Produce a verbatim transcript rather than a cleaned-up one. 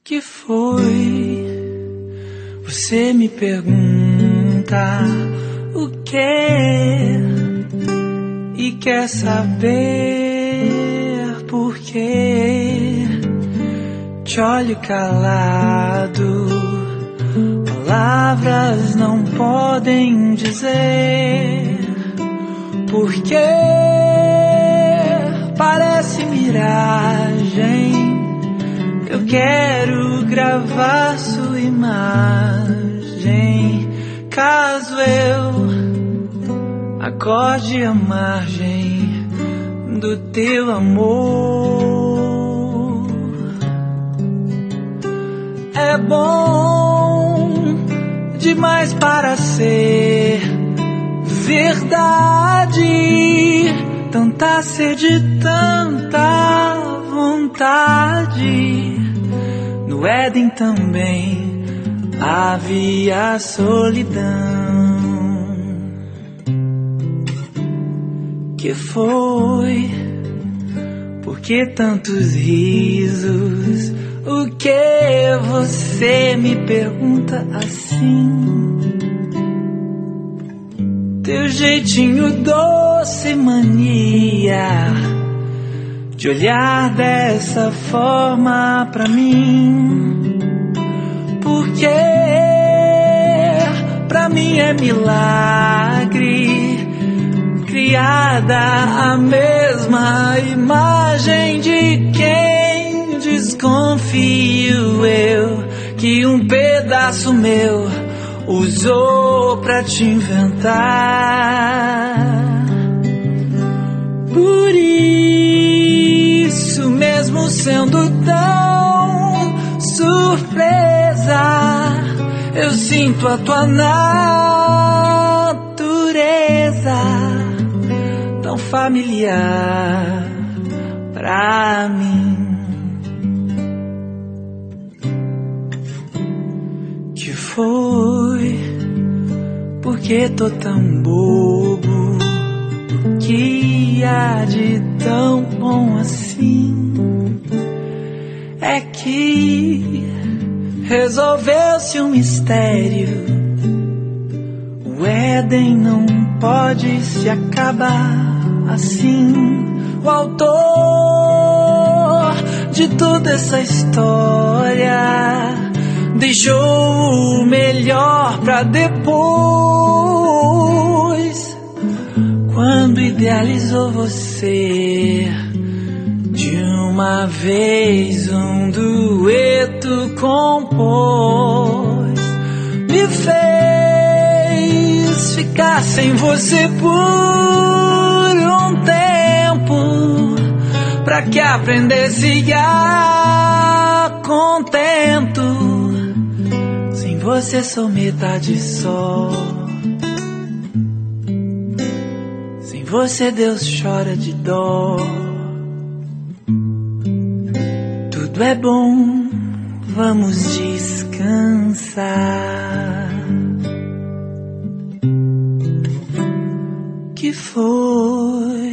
Que foi? Você me pergunta o que e quer saber por quê. Te olho calado, palavras não podem dizer por quê. Parece miragem. Eu quero gravar sua imagem, caso eu acorde à margem do teu amor. É bom demais para ser verdade, tanta sede, tanta vontade. No Éden também havia solidão. Que foi? Por que tantos risos? O que você me pergunta assim? Teu jeitinho doce, mania de olhar dessa forma pra mim, porque pra mim é milagre, criada a mesma imagem de quem desconfio eu, que um pedaço meu usou pra te inventar. Por isso, mesmo sendo tão surpresa, eu sinto a tua natureza tão familiar pra mim. Que foi? Por que tô tão bobo? Que há de tão bom assim? É que resolveu-se um mistério. O Éden não pode se acabar assim. O autor de toda essa história deixou o melhor pra depois, quando idealizou você. De uma vez um dueto compôs, me fez ficar sem você por um tempo, pra que aprendesse a contento. Sem você sou metade só. Sem você Deus chora de dó. Tudo é bom, vamos descansar. Que foi?